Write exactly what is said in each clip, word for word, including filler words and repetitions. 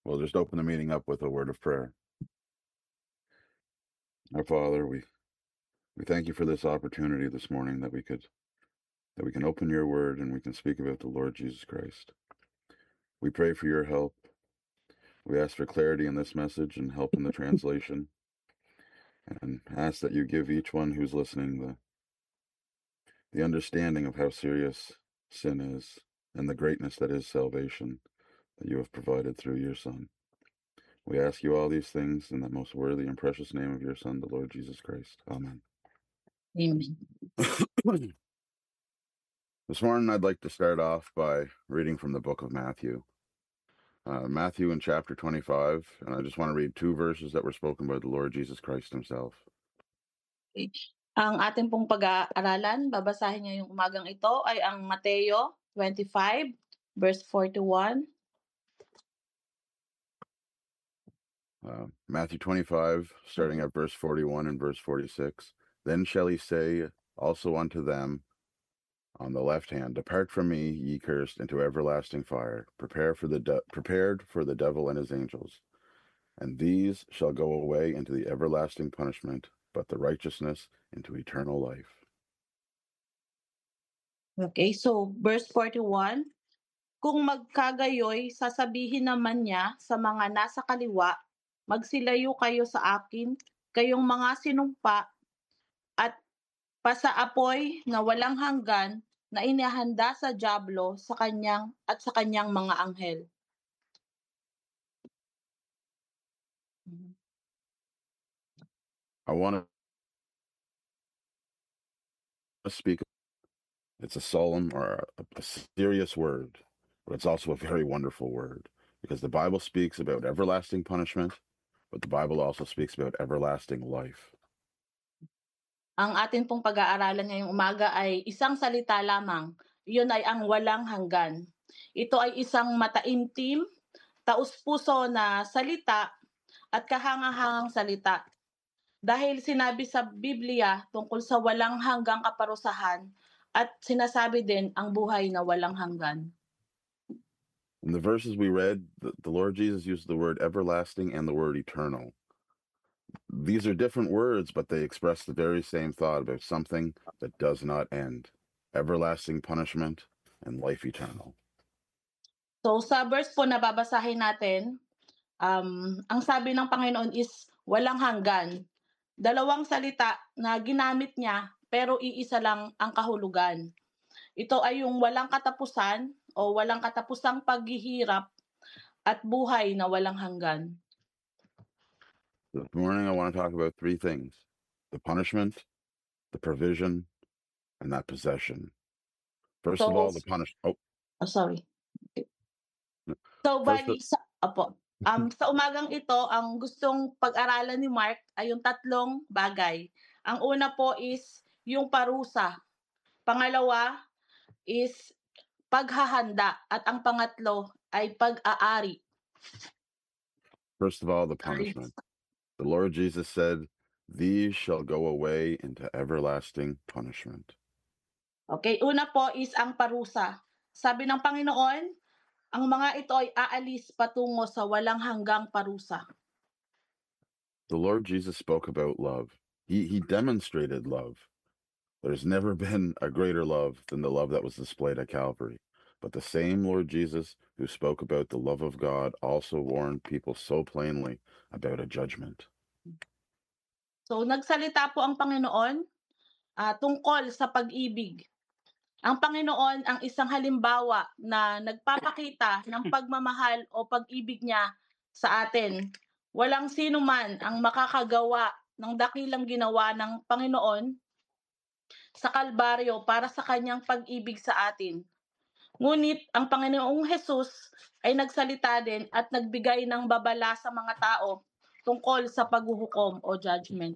We'll just open the meeting up with a word of prayer. Our Father, we, we thank you for this opportunity this morning that we could that we can open your word and we can speak about the Lord Jesus Christ. We pray for your help. We ask for clarity in this message and help in the translation, and ask that you give each one who's listening the the understanding of how serious sin is and the greatness that is salvation that you have provided through your Son. We ask you all these things in the most worthy and precious name of your Son, the Lord Jesus Christ. Amen. Amen. This morning, I'd like to start off by reading from the book of Matthew. Uh, Matthew in chapter twenty-five, and I just want to read two verses that were spoken by the Lord Jesus Christ himself. Okay. Ang ating pong pag-aaralan, babasahin niya yung umagang ito, ay ang Mateo twenty-five, verse forty-one. Uh, Matthew twenty-five, starting at verse forty-one and verse forty-six. Then shall he say also unto them on the left hand, Depart from me, ye cursed, into everlasting fire, prepare for the de- prepared for the devil and his angels. And these shall go away into the everlasting punishment, but the righteousness into eternal life. Okay, so verse forty-one, kung magkagayoy, sasabihin naman niya sa mga nasa kaliwa, magsilayo kayo sa akin, kayong mga sinumpa at pasaapoy na walang hanggan na inihanda sa dyablo sa kanyang at sa kanyang mga anghel. I want to speak. It's a solemn or a, a serious word, but it's also a very wonderful word, because the Bible speaks about everlasting punishment, but the Bible also speaks about everlasting life. Ang atin pong pag-aaralan ngayong umaga ay isang salita lamang. Iyon ay ang walang hanggan. Ito ay isang mataimtim, taus-puso na salita at kahangahangang salita. Dahil sinabi sa Biblia tungkol sa walang hanggang kaparusahan at sinasabi din ang buhay na walang hanggan. In the verses we read, the, the Lord Jesus used the word everlasting and the word eternal. These are different words, but they express the very same thought about something that does not end. Everlasting punishment and life eternal. So sa verse po na babasahin natin, um, ang sabi ng Panginoon is walang hanggan. Dalawang salita na ginamit niya pero iisa lang ang kahulugan. Ito ay yung walang katapusan o walang katapusang paghihirap at buhay na walang hanggan. This morning I want to talk about three things: the punishment, the provision, and that possession. First So, of all, the punish. Oh, oh sorry. So, first, bali, sa, opo, um, sa umagang ito, ang gustong pag-aralan ni Mark ay yung tatlong bagay. Ang una po is yung parusa. Pangalawa is paghahanda. At ang pangatlo ay pag-aari. first of all, the punishment. The Lord Jesus said, "These shall go away into everlasting punishment." Okay, una po is ang parusa. Sabi ng Panginoon, ang mga ito ay aalis patungo sa walang hanggang parusa. The Lord Jesus spoke about love. He, he demonstrated love. There's never been a greater love than the love that was displayed at Calvary. But the same Lord Jesus who spoke about the love of God also warned people so plainly about a judgment. So nagsalita po ang Panginoon uh, tungkol sa pag-ibig. Ang Panginoon ang isang halimbawa na nagpapakita ng pagmamahal o pag-ibig niya sa atin. Walang sino man ang makakagawa ng dakilang ginawa ng Panginoon sa Kalbaryo para sa kanyang pag-ibig sa atin. Ngunit ang Panginoong Jesus ay nagsalita din at nagbigay ng babala sa mga tao tungkol sa paghuhukom o judgment.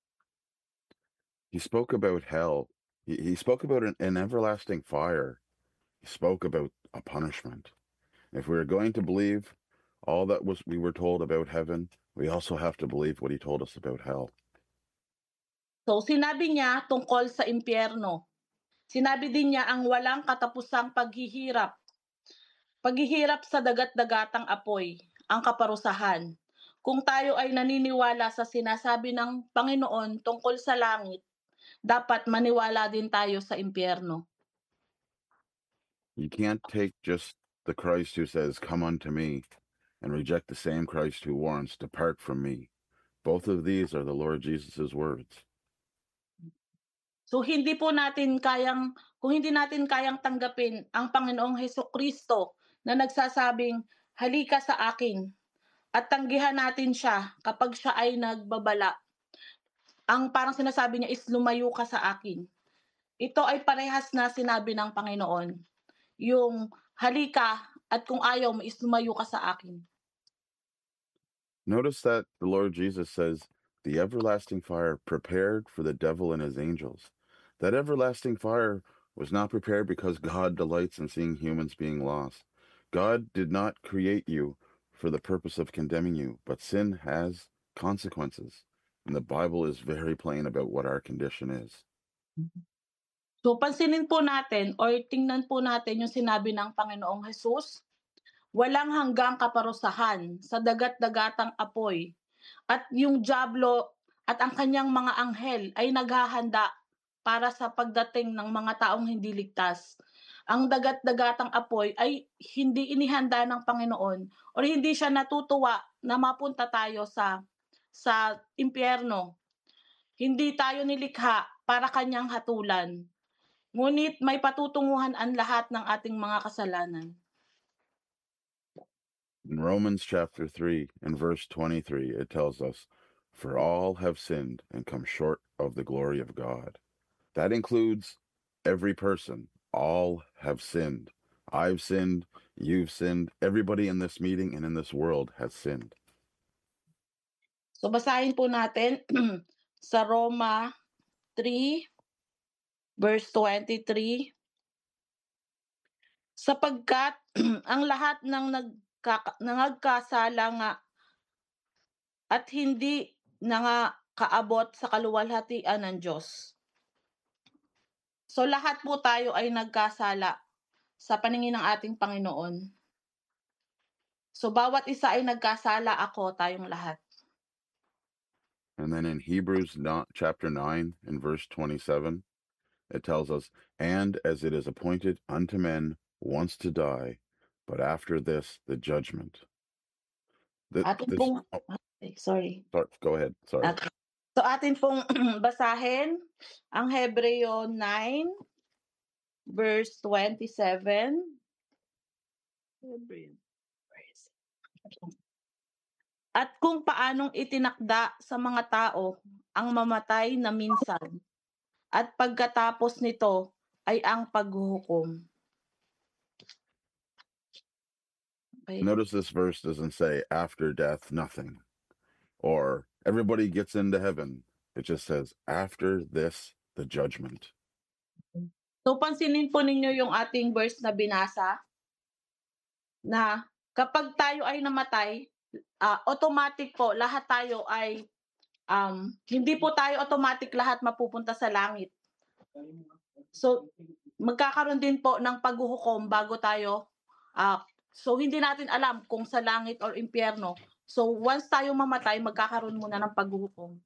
He spoke about hell. He, he spoke about an, an everlasting fire. He spoke about a punishment. If we are going to believe all that was we were told about heaven, we also have to believe what he told us about hell. So sinabi niya tungkol sa impyerno. Sinabi din niya ang walang katapusang paghihirap. Paghihirap sa dagat-dagatang apoy. ang kaparusahan. Kung tayo ay naniniwala sa sinasabi ng Panginoon tungkol sa langit, dapat maniwala din tayo sa impyerno. You can't take just the Christ who says, "Come unto me," and reject the same Christ who warns, "Depart from me." Both of these are the Lord Jesus' words. So hindi po natin kayang kung hindi natin kayang tanggapin ang Panginoong Hesukristo na nagsasabing, "Halika sa akin," at tanggihan natin siya kapag siya ay nagbabala. Ang parang sinasabi niya is, "Lumayo ka sa akin." Ito ay parehas na sinabi ng Panginoon, yung halika at kung ayaw mo is lumayo ka sa akin. Notice that the Lord Jesus says, "The everlasting fire prepared for the devil and his angels." That everlasting fire was not prepared because God delights in seeing humans being lost. God did not create you for the purpose of condemning you, but sin has consequences. And the Bible is very plain about what our condition is. So pansinin po natin or tingnan po natin yung sinabi ng Panginoong Hesus, walang hanggang kaparusahan sa dagat-dagatang apoy at yung dyablo at ang kanyang mga anghel ay naghahanda para sa pagdating ng mga taong hindi ligtas. Ang dagat-dagatang apoy ay hindi inihanda ng Panginoon or hindi siya natutuwa na mapunta tayo sa sa impyerno. Hindi tayo nilikha para kanyang hatulan. Ngunit may patutunguhan ang lahat ng ating mga kasalanan. In Romans chapter three and verse twenty-three, it tells us, "For all have sinned and come short of the glory of God." That includes every person. All have sinned. I've sinned. You've sinned. Everybody in this meeting and in this world has sinned. So basahin po natin sa Roma three verse twenty-three. Sapagkat ang lahat ng nagkaka nagkasala nga at hindi na nga kaabot sa kaluwalhatian ng Diyos. So lahat po tayo ay nagkasala sa paningin ng ating Panginoon. So bawat isa ay nagkasala, ako, tayong lahat. And then in Hebrews not, chapter nine and verse twenty-seven, it tells us, "And as it is appointed unto men once to die, but after this the judgment." Th- Atin this, pong oh, ay, sorry. sorry, go ahead. Sorry. Okay. So atin pong basahin ang Hebreo nine verse twenty-seven. Hebreo. At kung paanong itinakda sa mga tao ang mamatay na minsan, at pagkatapos nito ay ang paghuhukom. Okay. Notice this verse doesn't say after death, nothing, or everybody gets into heaven. It just says after this, the judgment. So pansinin po ninyo yung ating verse na binasa, na kapag tayo ay namatay, uh, automatic po lahat tayo ay um, hindi po tayo automatic lahat mapupunta sa langit. So magkakaroon din po ng paghuhukom bago tayo uh, so hindi natin alam kung sa langit or impyerno. So once tayo mamatay, magkakaroon muna ng paghuhukom.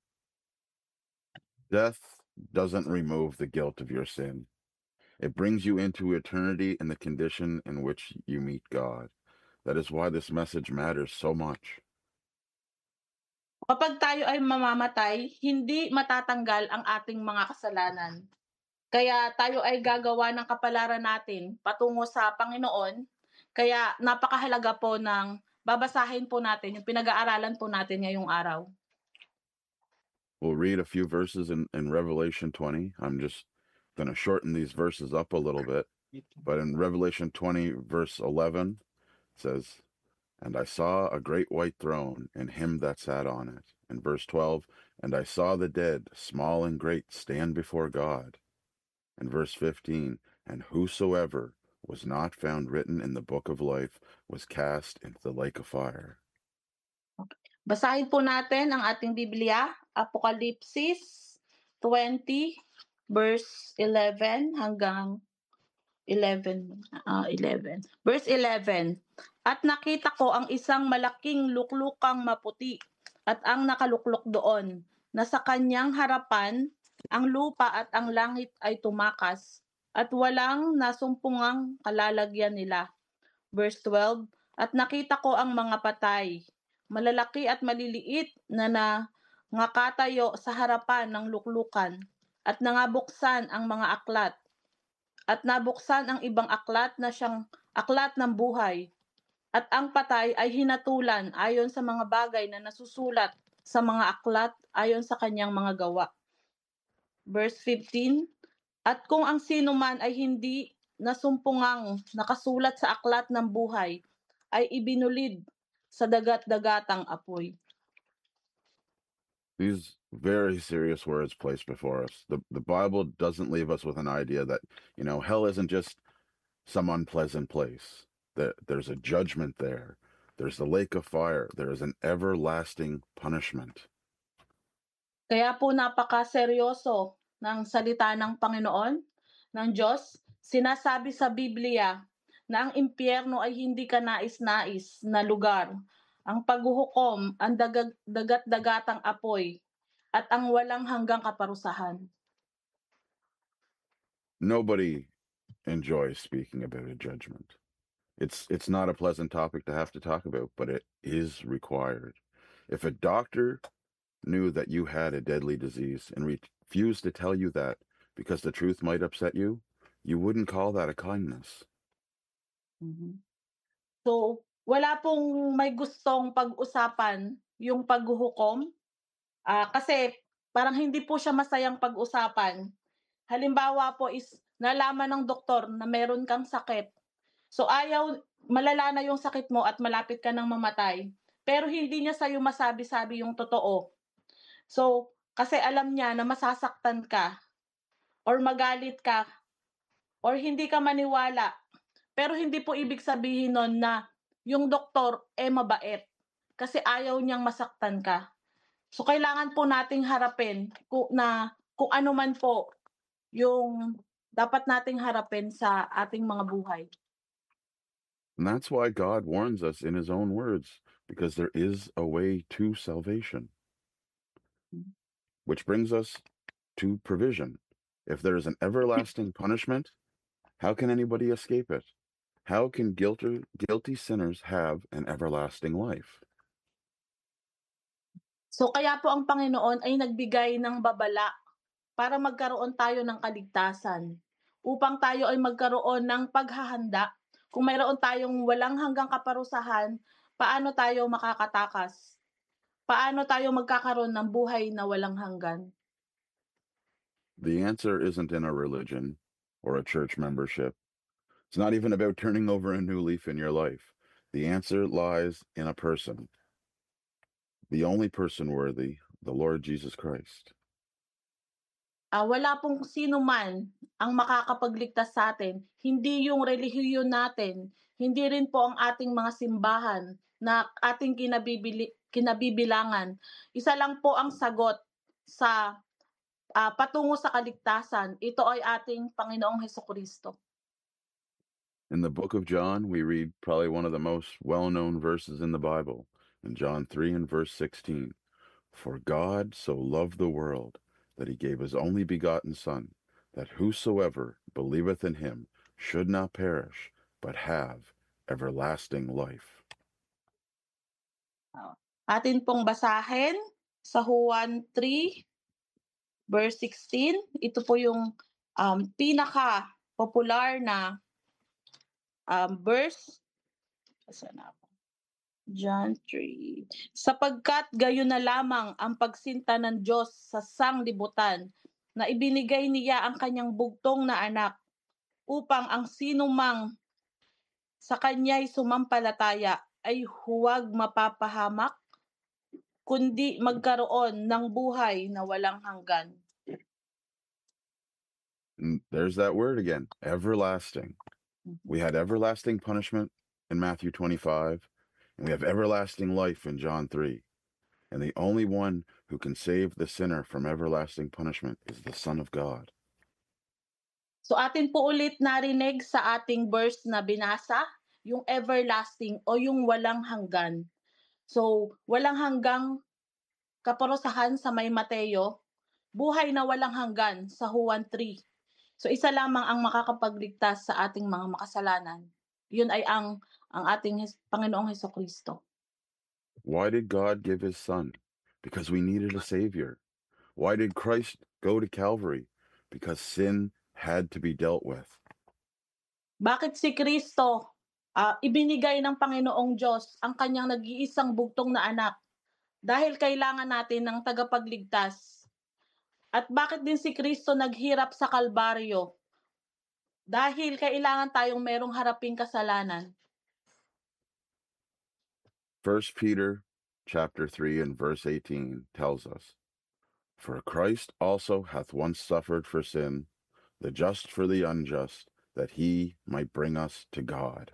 Death doesn't remove the guilt of your sin. It brings you into eternity in the condition in which you meet God. That is why this message matters so much. Kapag tayo ay mamamatay, hindi matatanggal ang ating mga kasalanan. Kaya tayo ay gagawa ng kapalaran natin patungo sa Panginoon. Kaya napakahalaga po ng babasahin po natin, yung pinag-aaralan po natin ngayong araw. We'll read a few verses in, in Revelation twenty. I'm just going to shorten these verses up a little bit. But in Revelation twenty, verse eleven, it says, "And I saw a great white throne, and him that sat on it." In verse twelve, "And I saw the dead, small and great, stand before God." In verse fifteen, "And whosoever was not found written in the book of life was cast into the lake of fire." Basahin po natin ang ating Biblia, Apokalipsis twenty, verse eleven hanggang eleven, uh, eleven. Verse eleven. At nakita ko ang isang malaking luklukang maputi at ang nakaluklok doon, na sa kanyang harapan ang lupa at ang langit ay tumakas at walang nasumpungang kalalagyan nila. Verse twelve, at nakita ko ang mga patay, malalaki at maliliit na nangakatayo sa harapan ng luklukan, at nangabuksan ang mga aklat, at nabuksan ang ibang aklat na siyang aklat ng buhay, at ang patay ay hinatulan ayon sa mga bagay na nasusulat sa mga aklat ayon sa kanyang mga gawa. Verse fifteen, at kung ang sino man ay hindi nasumpungang nakasulat sa aklat ng buhay, ay ibinulid sa dagat-dagatang apoy. These very serious words placed before us. The the Bible doesn't leave us with an idea that, you know, hell isn't just some unpleasant place. That there's a judgment there. There's the lake of fire. There is an everlasting punishment. Kaya po napakaseryoso ng salita ng Panginoon, ng Diyos. Sinasabi sa Biblia na ang impyerno ay hindi kanais-nais na lugar. Ang paghuhukom, ang dagat, dagat-dagatang apoy, at ang walang hanggang kaparusahan. Nobody enjoys speaking about a judgment. It's it's not a pleasant topic to have to talk about, but it is required. If a doctor knew that you had a deadly disease and refused to tell you that because the truth might upset you, you wouldn't call that a kindness. Mhm. So, wala pong may gustong pag-usapan yung paghuhukom, ah, kasi parang hindi po siya masayang pag-usapan. Halimbawa po is nalaman ng doktor na meron kang sakit. So ayaw, malala na yung sakit mo at malapit ka ng mamatay, pero hindi niya sa'yo masabi-sabi yung totoo. So, kasi alam niya na masasaktan ka or magalit ka or hindi ka maniwala. Pero hindi po ibig sabihin nun na yung doktor, eh, mabait. Kasi ayaw niyang masaktan ka. So, kailangan po nating harapin ku na kung ano man po yung dapat nating harapin sa ating mga buhay. And that's why God warns us in his own words, because there is a way to salvation, Mhm. which brings us to provision. If there is an everlasting punishment, how can anybody escape it? How can guilty, guilty sinners have an everlasting life? So, kaya po ang Panginoon ay nagbigay ng babala para magkaroon tayo ng kaligtasan, upang tayo ay magkaroon ng paghahanda. Kung mayroon tayong walang hanggang kaparusahan, paano tayo makakatakas? Paano tayo magkakaroon ng buhay na walang hanggan? The answer isn't in a religion or a church membership. It's not even about turning over a new leaf in your life. The answer lies in a person, the only person worthy, the Lord Jesus Christ. Ah, wala pong sino man ang makakapagligtas sa atin, hindi yung relihiyon natin, hindi rin po ang ating mga simbahan na ating kinabibili kinabibilangan. Isa lang po ang sagot sa, ah, patungo sa kaligtasan, ito ay ating Panginoong Hesukristo. In the book of John, we read probably one of the most well-known verses in the Bible, in John three and verse sixteen. For God so loved the world that he gave his only begotten Son, that whosoever believeth in him should not perish, but have everlasting life. Oo. Atin pong basahin sa Juan three verse sixteen. Ito po yung, um, pinaka-popular na, um, verse. Asan na ako? John three. Sapagkat gayon na lamang ang pagsinta ng Diyos sa sanglibutan, na ibinigay niya ang kanyang bugtong na anak, upang ang sinumang sa kanya'y sumampalataya ay huwag mapapahamak, kundi magkaroon ng buhay na walang hanggan. And there's that word again, everlasting. We had everlasting punishment in Matthew twenty-five, and we have everlasting life in John three. And the only one who can save the sinner from everlasting punishment is the Son of God. So atin po ulit narinig sa ating verse na binasa, yung everlasting o yung walang hanggan. So, walang hanggang kaparusahan sa may Mateo, buhay na walang hanggan sa Juan three. So, isa lamang ang makakapagligtas sa ating mga makasalanan. Yun ay ang ang ating Hes Panginoong Hesukristo. Why did God give his son? Because we needed a savior. Why did Christ go to Calvary? Because sin had to be dealt with. Bakit si Kristo, ah, ibinigay ng Panginoong Diyos ang kanyang nag-iisang bugtong na anak? Dahil kailangan natin ng tagapagligtas. At bakit din si Kristo naghirap sa Kalbaryo? Dahil kailangan tayong merong haraping kasalanan. First Peter chapter three and verse eighteen tells us, "For Christ also hath once suffered for sin, the just for the unjust, that he might bring us to God."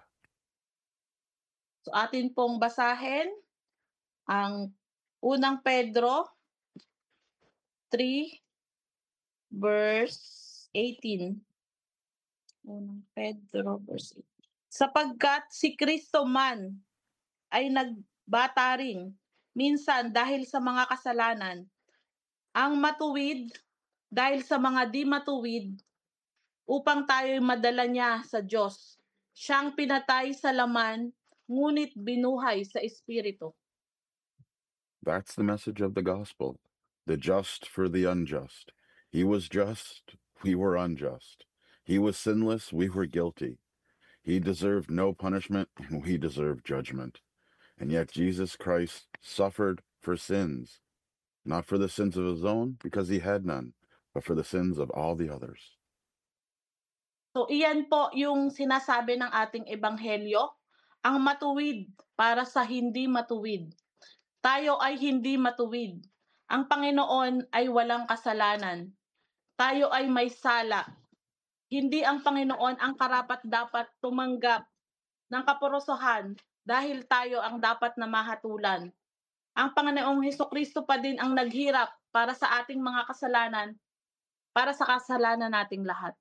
So atin pong basahin ang unang Pedro three verse eighteen. Unang Pedro verse eighteen. Sapagkat si Kristo man ay nagbata rin minsan dahil sa mga kasalanan, ang matuwid dahil sa mga di matuwid, upang tayo'y madala niya sa Diyos. Siyang pinatay sa laman, ngunit binuhay sa espiritu. That's the message of the gospel. The just for the unjust. He was just, we were unjust. He was sinless, we were guilty. He deserved no punishment, and we deserved judgment. And yet Jesus Christ suffered for sins, not for the sins of his own, because he had none, but for the sins of all the others. So iyan po yung sinasabi ng ating ebanghelyo, ang matuwid para sa hindi matuwid. Tayo ay hindi matuwid. Ang Panginoon ay walang kasalanan. Tayo ay may sala. Hindi ang Panginoon ang karapat-dapat tumanggap ng kaparusahan dahil tayo ang dapat na mahatulan. Ang Panginoong Hesukristo pa din ang naghirap para sa ating mga kasalanan, para sa kasalanan nating lahat.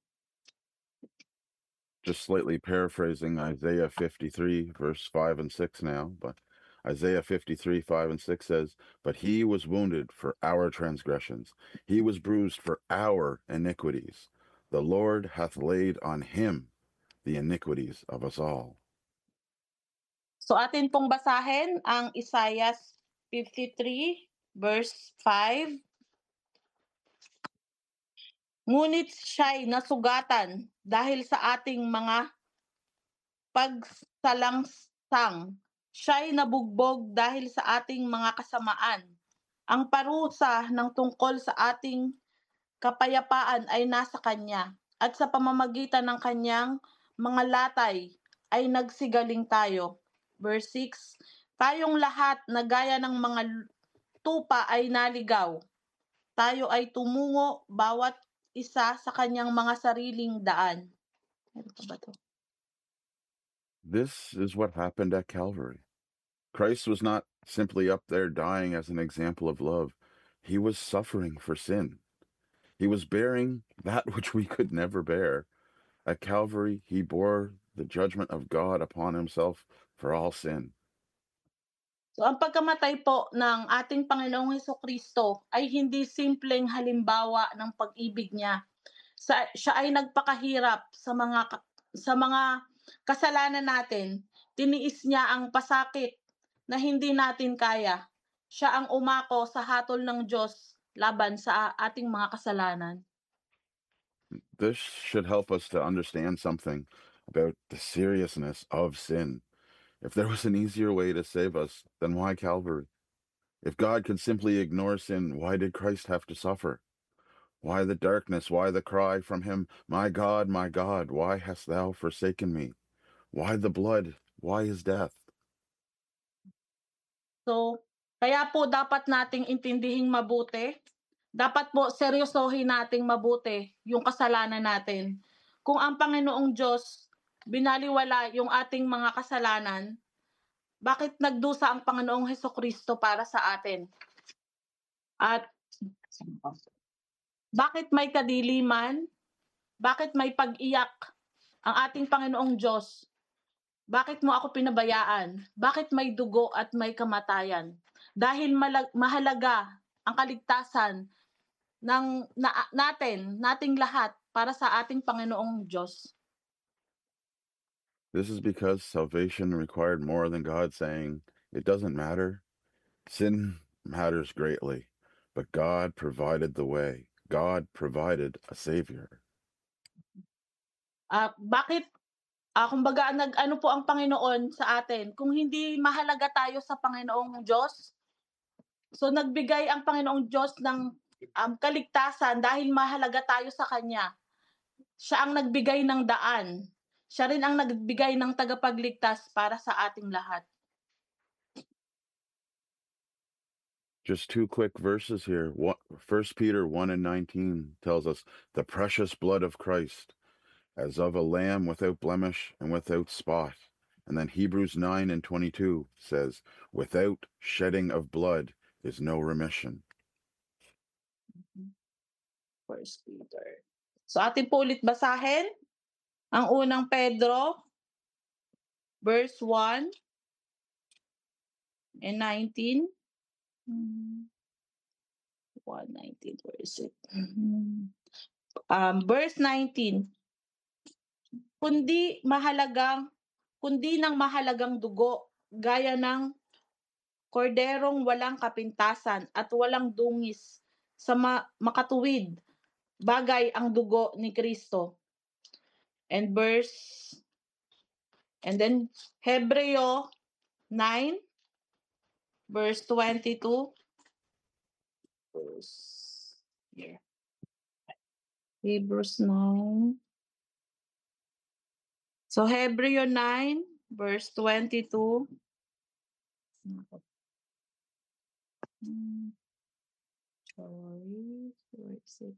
Just slightly paraphrasing Isaiah fifty-three, verse five and six now, but Isaiah fifty-three, five and six says, "But he was wounded for our transgressions, he was bruised for our iniquities. The Lord hath laid on him the iniquities of us all." So atin pong basahin ang Isaiah fifty-three verse five. Ngunit siya'y nasugatan dahil sa ating mga pagsalangsang. Siya'y nabugbog dahil sa ating mga kasamaan. Ang parusa ng tungkol sa ating kapayapaan ay nasa kanya, at sa pamamagitan ng kanyang mga latay ay nagsigaling tayo. Verse six, tayong lahat na gaya ng mga tupa ay naligaw. Tayo ay tumungo bawat isa sa kanyang mga sariling daan. Ano pa ba to? This is what happened at Calvary. Christ was not simply up there dying as an example of love. He was suffering for sin. He was bearing that which we could never bear. At Calvary, he bore the judgment of God upon himself for all sin. So ang pagkamatay po ng ating Panginoong Hesukristo ay hindi simpleng halimbawa ng pag-ibig niya. Sa, siya ay nagpakahirap sa mga sa mga kasalanan natin. Tiniis niya ang pasakit na hindi natin kaya. Siya ang umako sa hatol ng Diyos laban sa ating mga kasalanan. This should help us to understand something about the seriousness of sin. If there was an easier way to save us, then why Calvary? If God could simply ignore sin, why did Christ have to suffer? Why the darkness? Why the cry from him, "My God, my God, why hast thou forsaken me?" Why the blood? Why his death? So, kaya po dapat nating intindihing mabuti. Dapat po seryosohin nating mabuti yung kasalanan natin. Kung ang Panginoong Diyos binaliwala yung ating mga kasalanan, bakit nagdusa ang Panginoong Hesukristo para sa atin? At bakit may kadiliman? Bakit may pag-iyak ang ating Panginoong Diyos? Bakit mo ako pinabayaan? Bakit may dugo at may kamatayan? Dahil malag mahalaga ang kaligtasan ng na natin, nating lahat para sa ating Panginoong Diyos. This is because salvation required more than God saying, it doesn't matter. Sin matters greatly, but God provided the way. God provided a Savior. Ah, bakit, ah, kumbaga nag-ano po ang Panginoon sa atin, kung hindi mahalaga tayo sa Panginoong Diyos, so nagbigay ang Panginoong Diyos ng, um, kaligtasan dahil mahalaga tayo sa Kanya. Siya ang nagbigay ng daan. Siya rin ang nagbigay ng tagapagligtas para sa ating lahat. Just two quick verses here. One, First Peter one and nineteen tells us the precious blood of Christ, as of a lamb without blemish and without spot. And then Hebrews nine and twenty-two says, without shedding of blood is no remission. First Peter. So atin po ulit basahin ang unang Pedro, verse one and nineteen. Hmm. one nineteen, where is it? Mhm. Um, verse nineteen. Kundi mahalagang kundi ng mahalagang dugo, gaya ng korderong walang kapintasan at walang dungis sa ma- makatuwid, bagay ang dugo ni Kristo. And verse, and then Hebreo nine, verse twenty-two. Verse, here. Hebrews nine. So Hebreo nine, verse twenty-two. Hmm, sorry, where is it?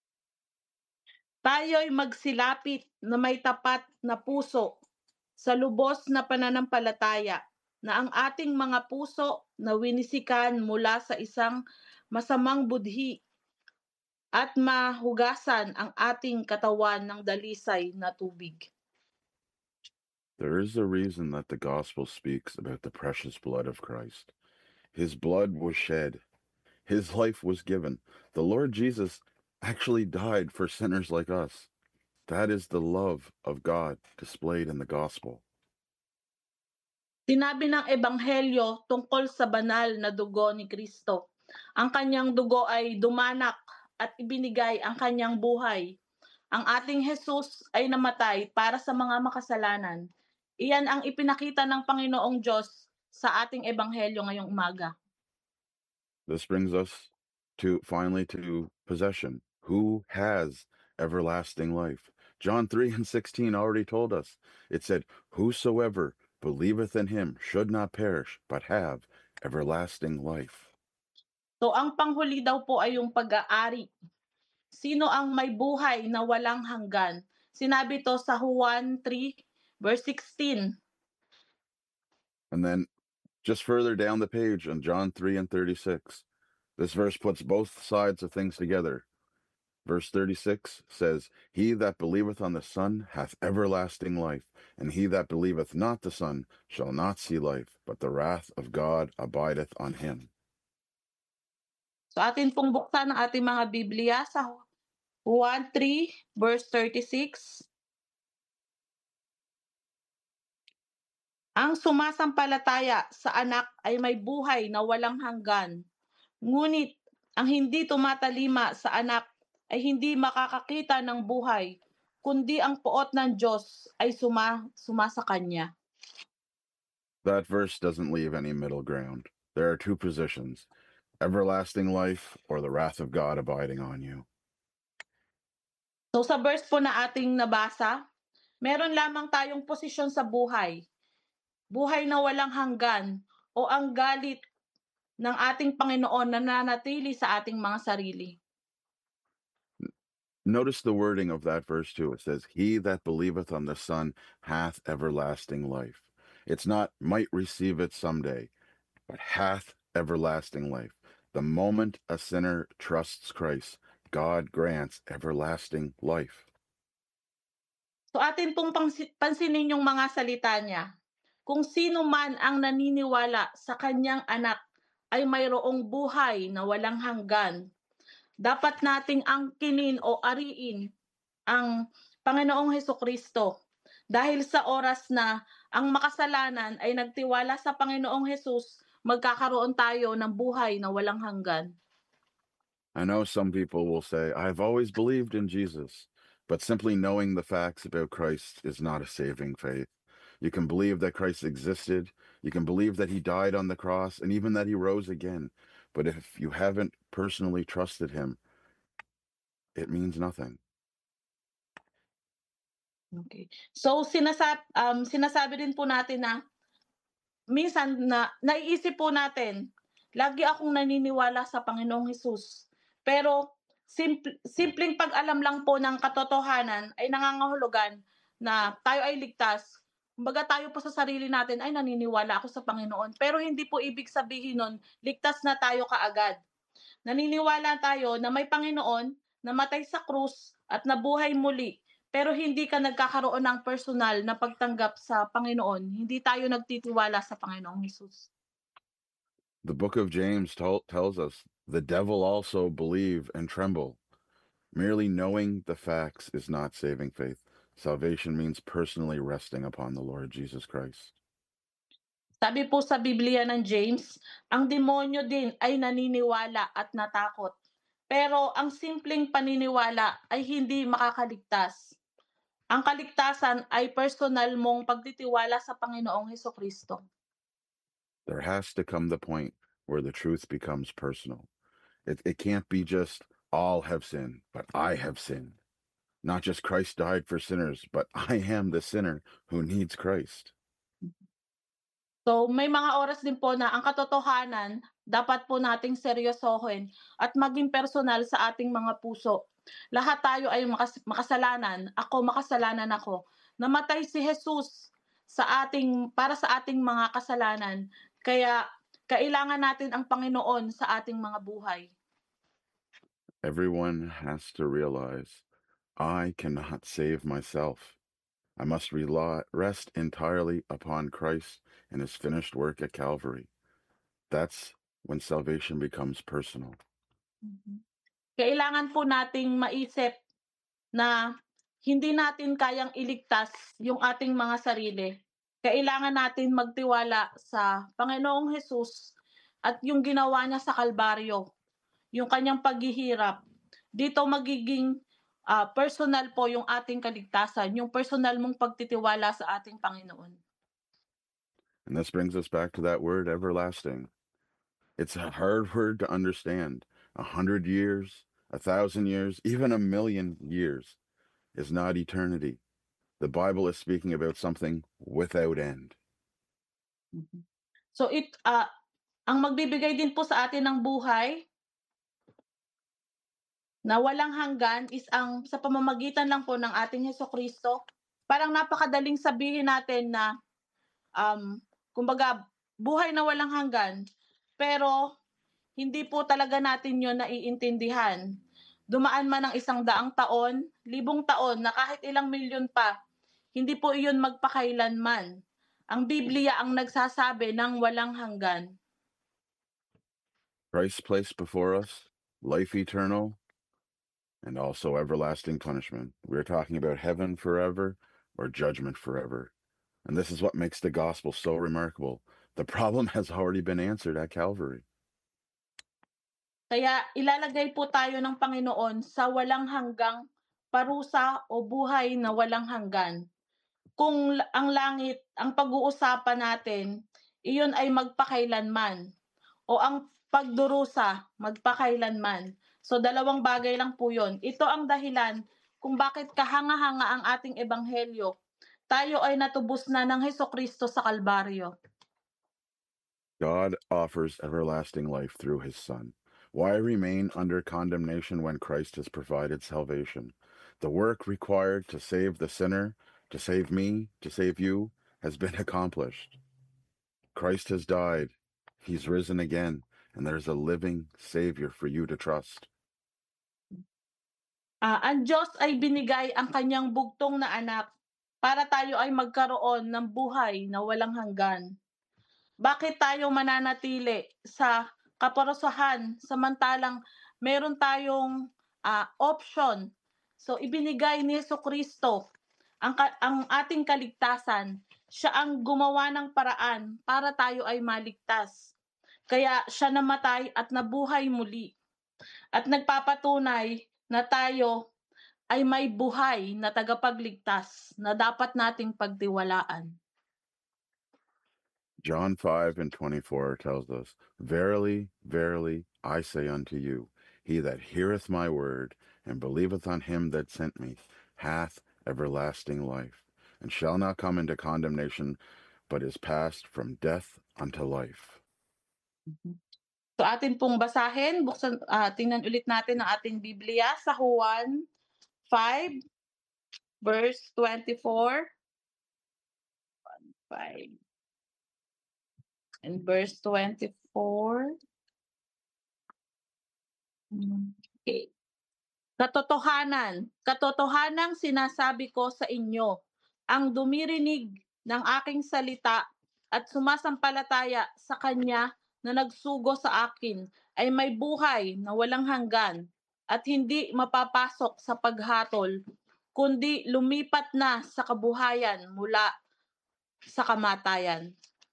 Tayo'y magsilapit na may tapat na puso sa lubos na pananampalataya, na ang ating mga puso na winisikan mula sa isang masamang budhi at mahugasan ang ating katawan ng dalisay na tubig. There is a reason that the gospel speaks about the precious blood of Christ. His blood was shed. His life was given. The Lord Jesus actually died for sinners like us. That is the love of God displayed in the gospel. Sinabi ng Ebanghelyo tungkol sa banal na dugo ni Kristo. Ang kanyang dugo ay dumanak at ibinigay ang kanyang buhay. Ang ating Jesus ay namatay para sa mga makasalanan. Iyan ang ipinakita ng Panginoong Diyos sa ating Ebanghelyo ngayong umaga. This brings us to finally to possession. Who has everlasting life? John three and sixteen already told us. It said, whosoever believeth in him should not perish, but have everlasting life. So ang panghuli daw po ay yung pag-aari. Sino ang may buhay na walang hanggan? Sinabi to sa Juan three, verse sixteen. And then just further down the page in John three and thirty-six, this verse puts both sides of things together. Verse thirty-six says, he that believeth on the Son hath everlasting life, and he that believeth not the Son shall not see life, but the wrath of God abideth on him. So atin pong buksan ang ating mga Biblia sa Juan three, verse thirty-six. Ang sumasampalataya sa anak ay may buhay na walang hanggan. Ngunit ang hindi tumatalima sa anak ay hindi makakakita ng buhay, kundi ang poot ng Diyos ay suma, suma sa kanya. That verse doesn't leave any middle ground. There are two positions, everlasting life or the wrath of God abiding on you. So sa verse po na ating nabasa, meron lamang tayong posisyon sa buhay. Buhay na walang hanggan o ang galit ng ating Panginoon na nanatili sa ating mga sarili. Notice the wording of that verse too. It says, he that believeth on the Son hath everlasting life. It's not might receive it someday, but hath everlasting life. The moment a sinner trusts Christ, God grants everlasting life. So atin pong pansinin yung mga salita niya. kung sino man ang naniniwala sa kanyang anak ay mayroong buhay na walang hanggan. Dapat nating angkinin o ariin ang Panginoong Hesukristo dahil sa oras na ang makasalanan ay nagtiwala sa Panginoong Hesus, magkakaroon tayo ng buhay na walang hanggan. I know some people will say, I've always believed in Jesus, but simply knowing the facts about Christ is not a saving faith. You can believe that Christ existed, you can believe that he died on the cross, and even that he rose again. But if you haven't personally trusted him, it means nothing. Okay. So sinasab um, sinasabi din po natin na minsan na naiisip po natin, lagi akong naniniwala sa Panginoong Hesus. Pero simple simpleng pag-alam lang po ng katotohanan ay nangangahulugan na tayo ay ligtas. Kumbaga tayo po sa sarili natin ay naniniwala ako sa Panginoon, pero hindi po ibig sabihin nun ligtas na tayo kaagad. Naniniwala tayo na may Panginoon, namatay sa krus at nabuhay muli, pero hindi ka nagkakaroon ng personal na pagtanggap sa Panginoon. Hindi tayo nagtitiwala sa Panginoong Hesus. The book of James tell, tells us the devil also believe and tremble. Merely knowing the facts is not saving faith. Salvation means personally resting upon the Lord Jesus Christ. Sabi po sa Biblia ng James, ang demonyo din ay naniniwala at natakot. Pero ang simpleng paniniwala ay hindi makakaligtas. Ang kaligtasan ay personal mong pagtitiwala sa Panginoong Hesukristo. There has to come the point where the truth becomes personal. It, it can't be just all have sinned, but I have sinned. Not just Christ died for sinners, but I am the sinner who needs Christ. So may mga oras din po na ang katotohanan dapat po nating seryosohin at maging personal sa ating mga puso. Lahat tayo ay makas- makasalanan. Ako makasalanan ako. Namatay si Jesus sa ating para sa ating mga kasalanan. Kaya kailangan natin ang Panginoon sa ating mga buhay. Everyone has to realize I cannot save myself. I must rely, rest entirely upon Christ and his finished work at Calvary. That's when salvation becomes personal. Mhm. Kailangan po nating maisip na hindi natin kayang iligtas yung ating mga sarili. Kailangan natin magtiwala sa Panginoong Hesus at yung ginawa niya sa Kalbaryo, yung kanyang paghihirap. Dito magiging ah, personal po yung ating kaligtasan, yung personal mong pagtitiwala sa ating Panginoon. And this brings us back to that word everlasting. It's a hard word to understand. A hundred years, a thousand years, even a million years is not eternity. The Bible is speaking about something without end. Mhm. So it ah, ang magbibigay din po sa atin ng buhay na walang hanggan is ang sa pamamagitan lang po ng ating Hesukristo. Parang napakadaling sabihin natin na, um, kumbaga buhay na walang hanggan, pero hindi po talaga natin 'yon naiintindihan. Dumaan man ang isang daang taon, libong taon, na kahit ilang milyon pa, hindi po iyon magpakailanman. Ang Biblia ang nagsasabi ng walang hanggan. Christ placed before us life eternal and also everlasting punishment. We're talking about heaven forever or judgment forever. And this is what makes the gospel so remarkable. The problem has already been answered at Calvary. Kaya ilalagay po tayo ng Panginoon sa walang hanggang parusa o buhay na walang hanggan. Kung la- ang langit, ang pag-uusapan natin, iyon ay magpakailanman o ang pagdurusa magpakailanman. So dalawang bagay lang po yon. Ito ang dahilan kung bakit kahanga-hanga ang ating ebanghelyo. Tayo ay natubos na ng Hesukristo sa Kalbaryo. God offers everlasting life through his Son. Why remain under condemnation when Christ has provided salvation? The work required to save the sinner, to save me, to save you, has been accomplished. Christ has died, he's risen again, and there's a living Savior for you to trust. Ah, ang Diyos ay binigay ang kanyang bugtong na anak para tayo ay magkaroon ng buhay na walang hanggan. Bakit tayo mananatili sa kaparusahan samantalang meron tayong, ah, option? So ibinigay ni Jesucristo ang ka ang ating kaligtasan. Siya ang gumawa ng paraan para tayo ay maligtas. Kaya siya namatay at nabuhay muli at nagpapatunay na tayo ay may buhay na tagapagligtas na dapat nating pagtiwalaan. John five and twenty-four tells us, Verily, verily, I say unto you, he that heareth my word, and believeth on him that sent me, hath everlasting life, and shall not come into condemnation, but is passed from death unto life. So atin pong basahin, buksan, ah, tingnan ulit natin ang ating Biblia sa Juan five verse twenty-four. five and verse twenty-four. Okay. Katotohanan, katotohanang sinasabi ko sa inyo, ang dumirinig ng aking salita at sumasampalataya sa kanya na nagsugo sa akin ay may buhay na walang hanggan at hindi mapapasok sa paghatol, kundi lumipat na sa kabuhayan mula sa kamatayan.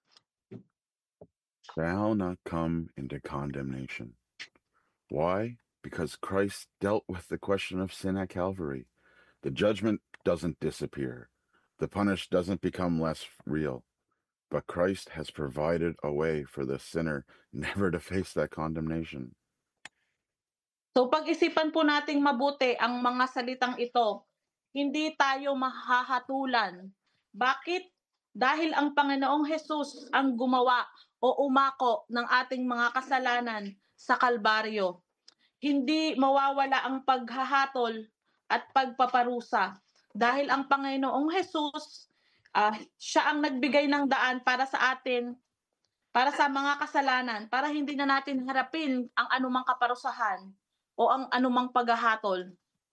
Shall not come into condemnation. Why? Because Christ dealt with the question of sin at Calvary. The judgment doesn't disappear. The punish doesn't become less real. But Christ has provided a way for the sinner never to face that condemnation. So pag-isipan po nating mabuti ang mga salitang ito. Hindi tayo mahahatulan. Bakit? Dahil ang Panginoong Hesus ang gumawa o umako ng ating mga kasalanan sa Kalbaryo. Hindi mawawala ang paghahatol at pagpaparusa dahil ang Panginoong Hesus, ah, siya ang nagbigay ng daan para sa atin, para sa mga kasalanan, para hindi na natin harapin ang anumang kaparusahan o ang anumang paghahatol.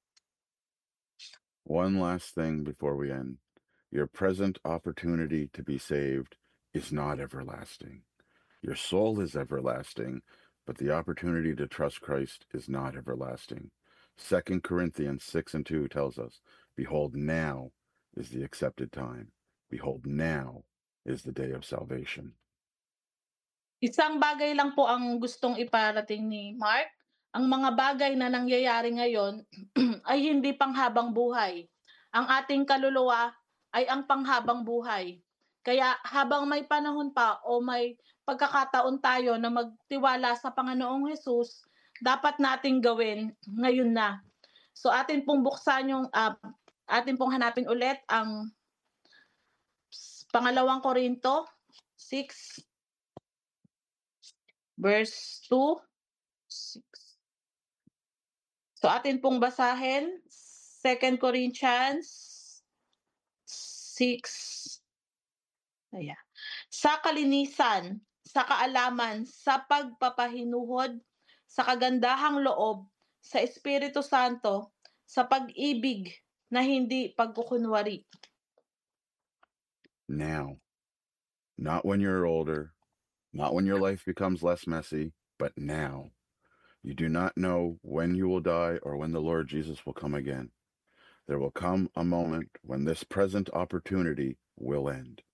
One last thing before we end. Your present opportunity to be saved is not everlasting. Your soul is everlasting, but the opportunity to trust Christ is not everlasting. Second Corinthians six and two tells us, Behold, now is the accepted time. Behold, now is the day of salvation. Isang bagay lang po ang gustong iparating ni Mark. Ang mga bagay na nangyayari ngayon ay hindi panghabang buhay. Ang ating kaluluwa ay ang panghabang buhay. Kaya habang may panahon pa o may pagkakataon tayo na magtiwala sa Panginoong Hesus, dapat nating gawin ngayon na. So atin pong buksan yung, uh, atin pong hanapin ulit ang pangalawang Korinto six verse two. six. So atin pong basahin Second Corinthians six. Ayan. Sa kalinisan, sa kaalaman, sa pagpapahinuhod, sa kagandahang loob, sa Espiritu Santo, sa pag-ibig na hindi pagkukunwari. Now, not when you're older, not when your life becomes less messy, but now. You do not know when you will die or when the Lord Jesus will come again. There will come a moment when this present opportunity will end.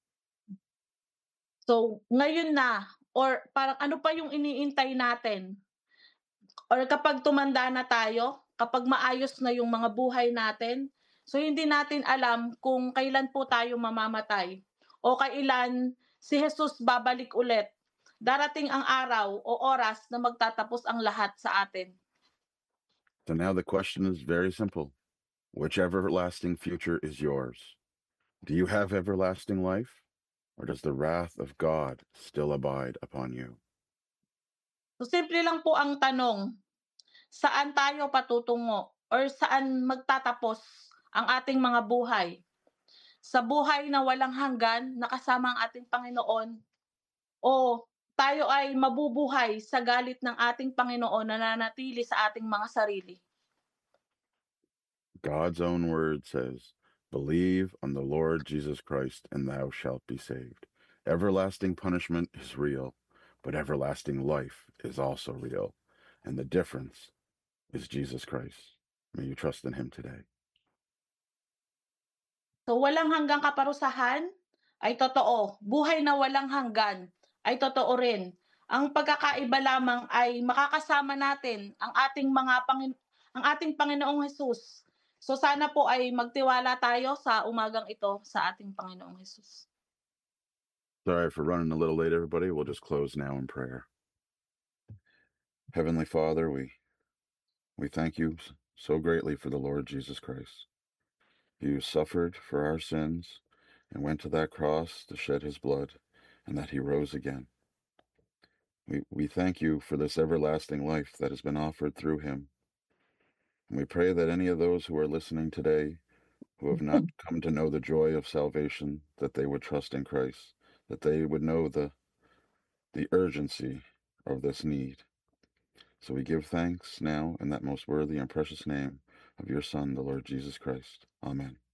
So, ngayon na, or parang ano pa yung iniintay natin? Or kapag tumanda na tayo, kapag maayos na yung mga buhay natin, so hindi natin alam kung kailan po tayo mamamatay o kailan si Jesus babalik ulit. Darating ang araw o oras na magtatapos ang lahat sa atin. So now the question is very simple. Which everlasting future is yours? Do you have everlasting life? Or does the wrath of God still abide upon you? So simple lang po ang tanong, saan tayo patutungo or saan magtatapos ang ating mga buhay? Sa buhay na walang hanggan na kasama ang ating Panginoon o tayo ay mabubuhay sa galit ng ating Panginoon na nananatili sa ating mga sarili? God's own word says, Believe on the Lord Jesus Christ, and thou shalt be saved. Everlasting punishment is real, but everlasting life is also real. And the difference is Jesus Christ. May you trust in him today. So walang hanggang kaparusahan ay totoo, buhay na walang hanggan ay totoo rin. Ang pagkakaiba lamang ay makakasama natin ang ating mga Pangin ang ating Panginoong Hesus. So sana po ay magtiwala tayo sa umagang ito sa ating Panginoong Hesus. Sorry for running a little late, everybody. We'll just close now in prayer. Heavenly Father, we we thank you so greatly for the Lord Jesus Christ. He suffered for our sins and went to that cross to shed his blood, and that he rose again. We, we thank you for this everlasting life that has been offered through him. And we pray that any of those who are listening today who have not come to know the joy of salvation, that they would trust in Christ, that they would know the, the urgency of this need. So we give thanks now in that most worthy and precious name of your Son, the Lord Jesus Christ. Amen.